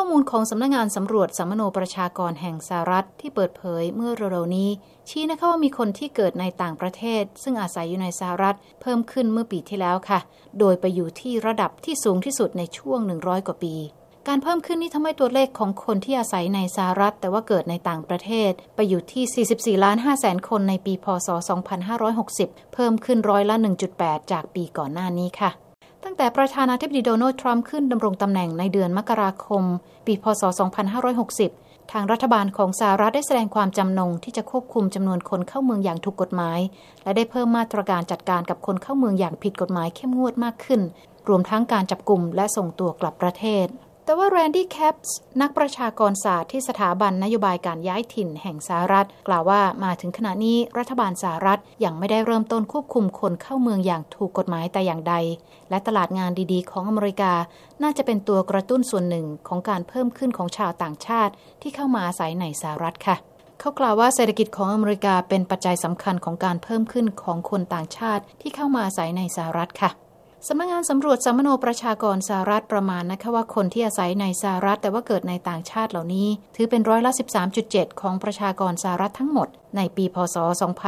มูลของสำนักงานสำรวจสัมมโนประชากรแห่งสหรัฐที่เปิดเผยเมื่อเร็วๆนี้ชี้นะคะว่ามีคนที่เกิดในต่างประเทศซึ่งอาศัยอยู่ในสหรัฐเพิ่มขึ้นเมื่อปีที่แล้วค่ะโดยไปอยู่ที่ระดับที่สูงที่สุดในช่วง100กว่าปีการเพิ่มขึ้นนี้ทำให้ตัวเลขของคนที่อาศัยในสหรัฐแต่ว่าเกิดในต่างประเทศไปอยู่ที่44.5 ล้านคนในปีพ.ศ. 2560เพิ่มขึ้น1.8%จากปีก่อนหน้านี้ค่ะตั้งแต่ประธานาธิบดีโดนัลด์ทรัมป์ขึ้นดำรงตำแหน่งในเดือนมกราคมปีพ.ศ. 2560ทางรัฐบาลของสหรัฐได้แสดงความจำนงที่จะควบคุมจำนวนคนเข้าเมืองอย่างถูกกฎหมายและได้เพิ่มมาตรการจัดการกับคนเข้าเมืองอย่างผิดกฎหมายเข้มงวดมากขึ้นรวมทั้งการจับกุมและส่งตัวกลับประเทศแต่ว่าแรนดี้แคปส์นักประชากรศาสตร์ที่สถาบันนโยบายการย้ายถิ่นแห่งสหรัฐกล่าวว่ามาถึงขณะนี้รัฐบาลสหรัฐยังไม่ได้เริ่มต้นควบคุมคนเข้าเมืองอย่างถูกกฎหมายแต่อย่างใดและตลาดงานดีๆของอเมริกาน่าจะเป็นตัวกระตุ้นส่วนหนึ่งของการเพิ่มขึ้นของชาวต่างชาติที่เข้ามาอาศัยในสหรัฐค่ะเขากล่าวว่าเศรษฐกิจของอเมริกาเป็นปัจจัยสำคัญของการเพิ่มขึ้นของคนต่างชาติที่เข้ามาอาศัยในสหรัฐค่ะสำนักงานสำรวจสัมมโนประชากรสหรัฐประมาณนะคะว่าคนที่อาศัยในสหรัฐแต่ว่าเกิดในต่างชาติเหล่านี้ถือเป็น13.7%ของประชากรสหรัฐทั้งหมดในปีพ.ศ.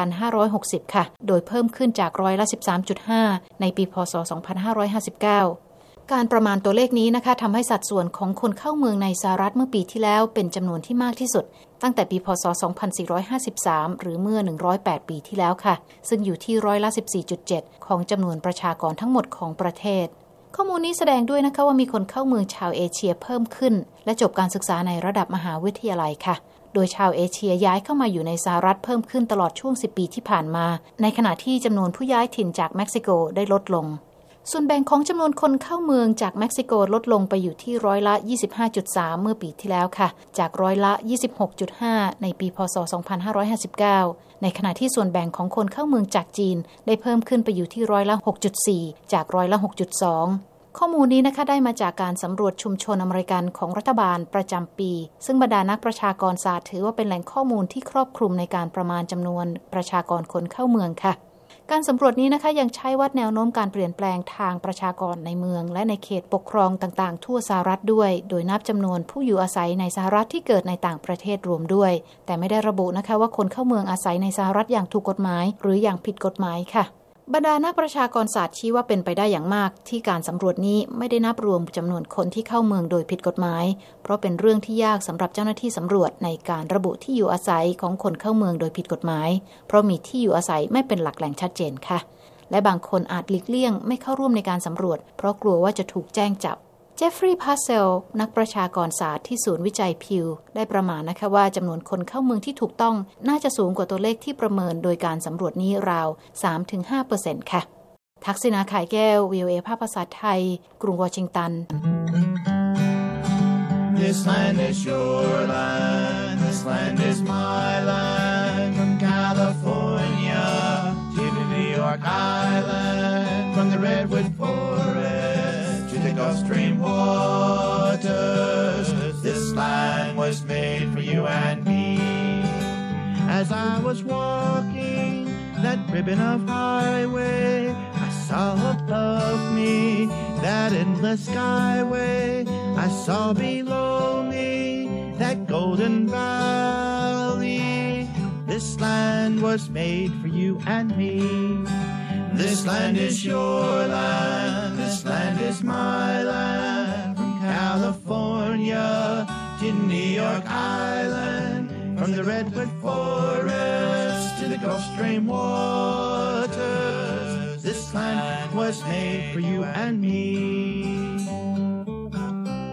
2560ค่ะโดยเพิ่มขึ้นจาก13.5%ในปีพ.ศ. 2559การประมาณตัวเลขนี้นะคะทำให้สัดส่วนของคนเข้าเมืองในสหรัฐเมื่อปีที่แล้วเป็นจำนวนที่มากที่สุดตั้งแต่ปีพ.ศ. 2453หรือเมื่อ108ปีที่แล้วค่ะซึ่งอยู่ที่14.7%ของจำนวนประชากรทั้งหมดของประเทศข้อมูลนี้แสดงด้วยนะคะว่ามีคนเข้าเมืองชาวเอเชียเพิ่มขึ้นและจบการศึกษาในระดับมหาวิทยาลัยค่ะโดยชาวเอเชียย้ายเข้ามาอยู่ในสหรัฐเพิ่มขึ้นตลอดช่วง10ปีที่ผ่านมาในขณะที่จำนวนผู้ย้ายถิ่นจากเม็กซิโกได้ลดลงส่วนแบ่งของจำนวนคนเข้าเมืองจากเม็กซิโกลดลงไปอยู่ที่25.3%เมื่อปีที่แล้วค่ะจาก26.5%ในปีพ.ศ. 2559ในขณะที่ส่วนแบ่งของคนเข้าเมืองจากจีนได้เพิ่มขึ้นไปอยู่ที่6.4%จาก6.2%ข้อมูลนี้นะคะได้มาจากการสำรวจชุมชนอเมริกันของรัฐบาลประจำปีซึ่งบรรดานักประชากรศาสตร์ถือว่าเป็นแหล่งข้อมูลที่ครอบคลุมในการประมาณจำนวนประชากรคนเข้าเมืองค่ะการสำรวจนี้นะคะยังใช้วัดแนวโน้มการเปลี่ยนแปลงทางประชากรในเมืองและในเขตปกครองต่างๆทั่วสหรัฐด้วยโดยนับจำนวนผู้อยู่อาศัยในสหรัฐที่เกิดในต่างประเทศรวมด้วยแต่ไม่ได้ระบุนะคะว่าคนเข้าเมืองอาศัยในสหรัฐอย่างถูกกฎหมายหรืออย่างผิดกฎหมายค่ะบรรดานักประชากรศาสตร์ชี้ว่าเป็นไปได้อย่างมากที่การสำรวจนี้ไม่ได้นับรวมจำนวนคนที่เข้าเมืองโดยผิดกฎหมายเพราะเป็นเรื่องที่ยากสำหรับเจ้าหน้าที่สำรวจในการระบุที่อยู่อาศัยของคนเข้าเมืองโดยผิดกฎหมายเพราะมีที่อยู่อาศัยไม่เป็นหลักแหล่งชัดเจนค่ะและบางคนอาจหลีกเลี่ยงไม่เข้าร่วมในการสำรวจเพราะกลัวว่าจะถูกแจ้งจับเจฟฟรีย์ พาเซลนักประชากรศาสตร์ที่ศูนย์วิจัยพิวได้ประมาณนะคะว่าจำนวนคนเข้าเมืองที่ถูกต้องน่าจะสูงกว่าตัวเลขที่ประเมินโดยการสำรวจนี้ราว 3-5% ค่ะทักษิณา ข่ายแก้ว VOA ภาคภาษาไทยกรุงวอชิงตัน This land is your land This land is my land From California to New York Island From the Redwood Forest to the Gulf Stream waters This land was made for you and me As I was walking that ribbon of highway I saw above me that endless skyway I saw below me that golden valley This land was made for you and me This land is your land This land is my land From California to New York Island From the Redwood Forest to the Gulf Stream waters This land was made for you and me